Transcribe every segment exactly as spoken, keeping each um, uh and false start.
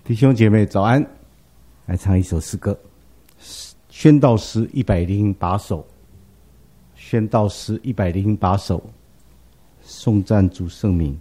弟兄姐妹早安，来唱一首诗歌，宣道诗一百零八首，宣道诗一百零八首，颂赞主圣名。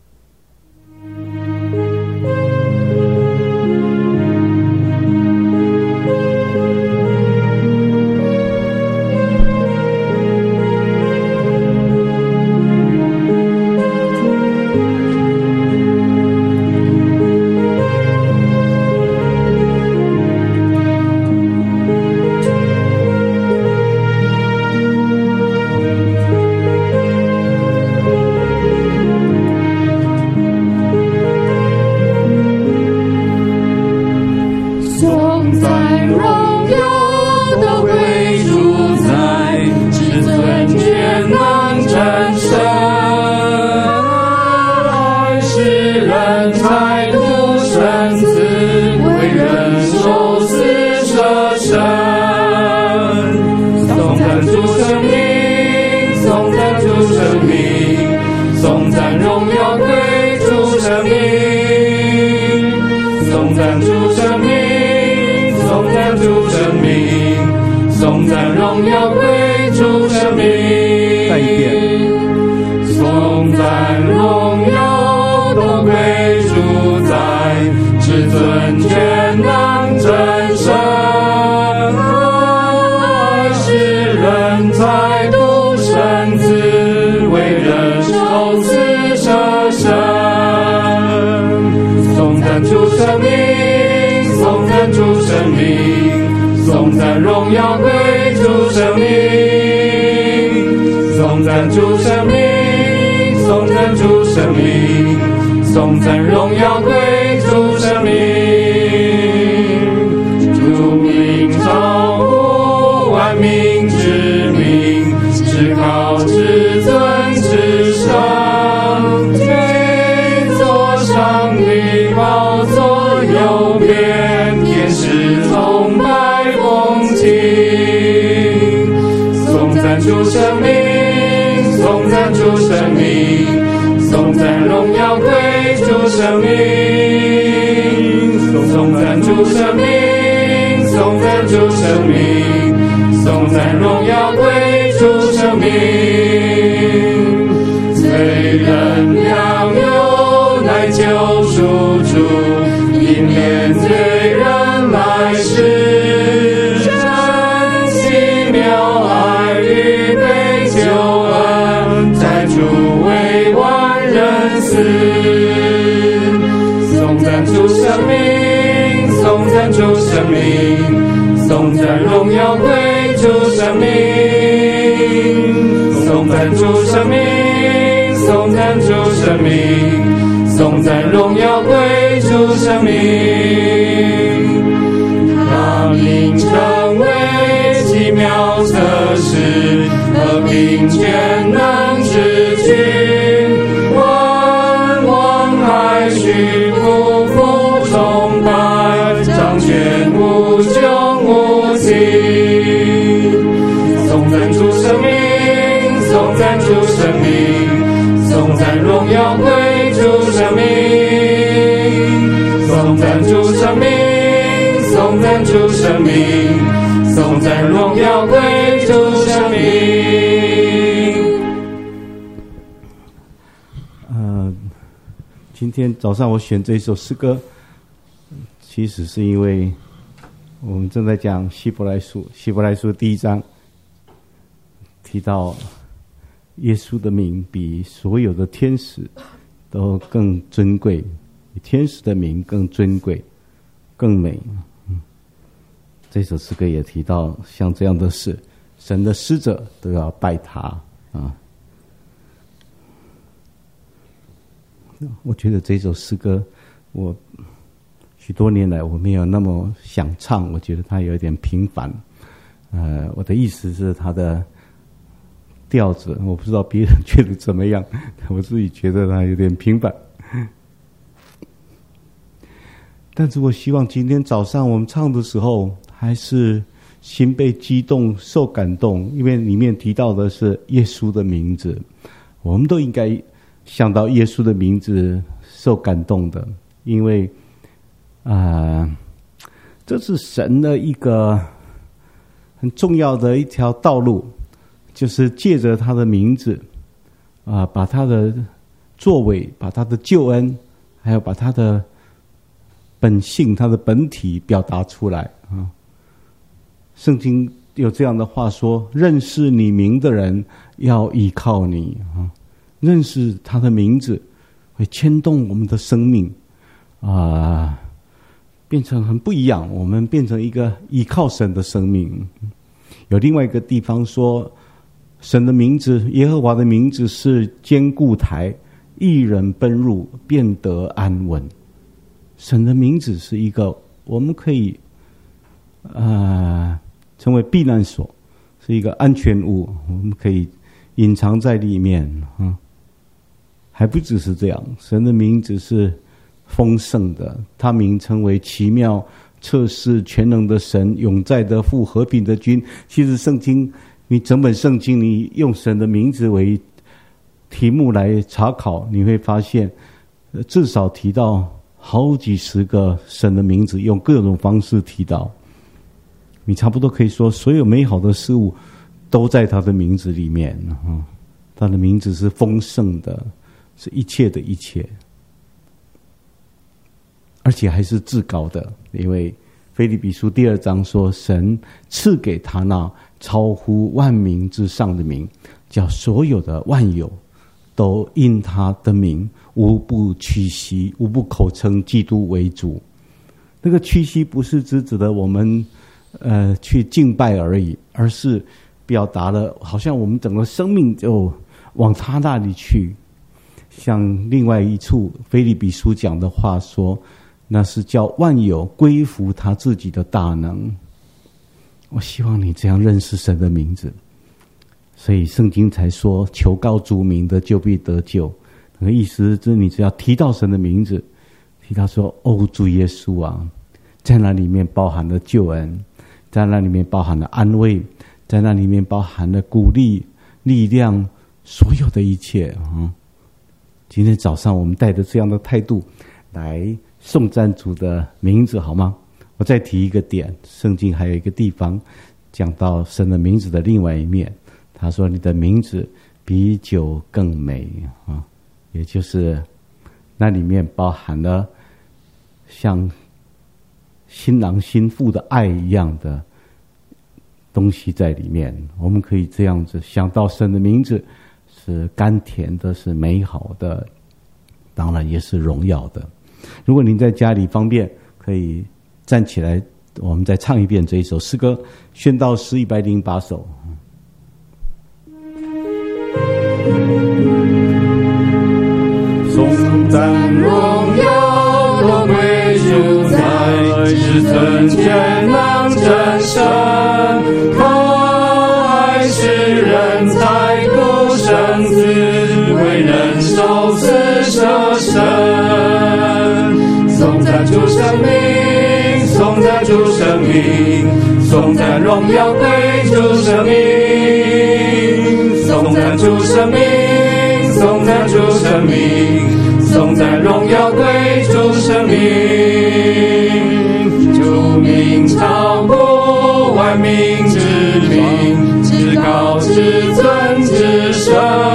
今天早上我选这一首诗歌，其实是因为我们正在讲希伯来书，希伯来书第一章提到耶稣的名比所有的天使都更尊贵，比天使的名更尊贵、更美。嗯，这首诗歌也提到像这样的事，神的使者都要拜他啊。我觉得这首诗歌，我许多年来我没有那么想唱，我觉得它有一点平凡。呃，我的意思是它的调子，我不知道别人觉得怎么样，我自己觉得它有点平凡。但是我希望今天早上我们唱的时候，还是心被激动、受感动，因为里面提到的是耶稣的名字，我们都应该想到耶稣的名字受感动的，因为啊、呃，这是神的一个很重要的一条道路，就是借着他的名字啊、呃，把他的作为，把他的救恩，还有把他的本性、他的本体表达出来啊。圣经有这样的话说：认识你名的人要依靠你啊，认识他的名字会牵动我们的生命啊，变成很不一样。我们变成一个依靠神的生命。有另外一个地方说，神的名字，耶和华的名字是坚固台，一人奔入便得安稳。神的名字是一个我们可以呃成为避难所，是一个安全屋，我们可以隐藏在里面啊。还不只是这样，神的名字是丰盛的，他名称为奇妙、测试全能的神，永在的父，和平的君。其实圣经，你整本圣经，你用神的名字为题目来查考，你会发现至少提到好几十个神的名字，用各种方式提到。你差不多可以说，所有美好的事物都在他的名字里面。他的名字是丰盛的，是一切的一切，而且还是至高的。因为腓立比书第二章说，神赐给他那超乎万名之上的名，叫所有的万有都因他的名无不屈膝，无不口称基督为主。那个屈膝不是只指的我们呃去敬拜而已，而是表达了好像我们整个生命就往他那里去。像另外一处腓立比书讲的话说，那是叫万有归服他自己的大能。我希望你这样认识神的名字，所以圣经才说求告主名的就必得救。那个意思是你只要提到神的名字，提到说哦主耶稣啊，在那里面包含了救恩，在那里面包含了安慰，在那里面包含了鼓励、力量，所有的一切啊。今天早上我们带着这样的态度来颂赞主的名字，好吗？我再提一个点，圣经还有一个地方讲到神的名字的另外一面。他说你的名字比酒更美啊，也就是那里面包含了像新郎新妇的爱一样的东西在里面。我们可以这样子想到神的名字是甘甜的，是美好的，当然也是荣耀的。如果您在家里方便，可以站起来，我们再唱一遍这一首诗歌，宣道诗一百零八首。 颂赞荣耀都归主宰，至尊全能真神，靠爱使人才孤生子，为人受死舍身。颂赞主生命，颂赞主生命，颂赞荣耀归主生命，颂赞主生命，颂赞主生命，颂赞荣耀归主生命。主名超过万民之名，至高至尊至圣，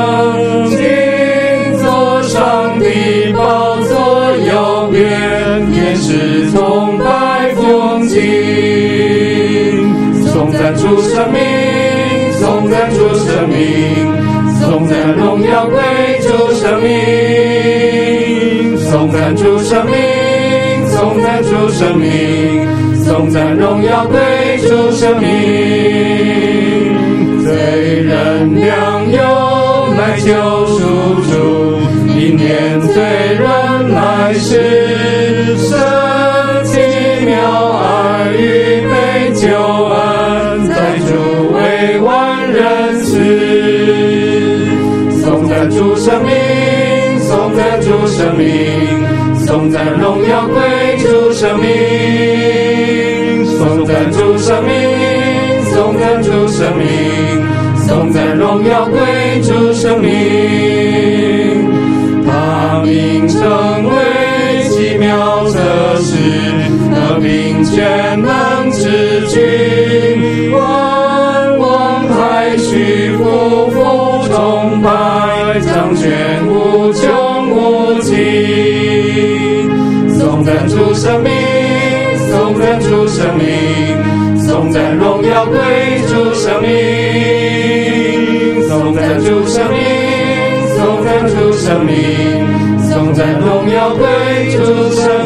今坐上帝宝座右边，天使崇拜风景。颂赞主生命，颂赞主生命，颂赞荣耀归主生命，颂赞主生命，颂赞主生命，颂赞荣耀归主生命。罪人良友来救赎主，因念罪人来世，神奇妙爱与被救恩，在主为万人赐。颂赞主生命，颂赞主生命，颂赞荣耀归主生命，颂赞主生命，颂赞主生命，颂赞荣耀归主生命。他名称为奇妙测试， 全能之君，万王海虚匍匐崇拜，掌权无穷无尽。颂赞主生命，颂赞主生命，颂赞荣耀归主生命，颂赞主生命，颂赞主生命，颂赞荣耀归主生命。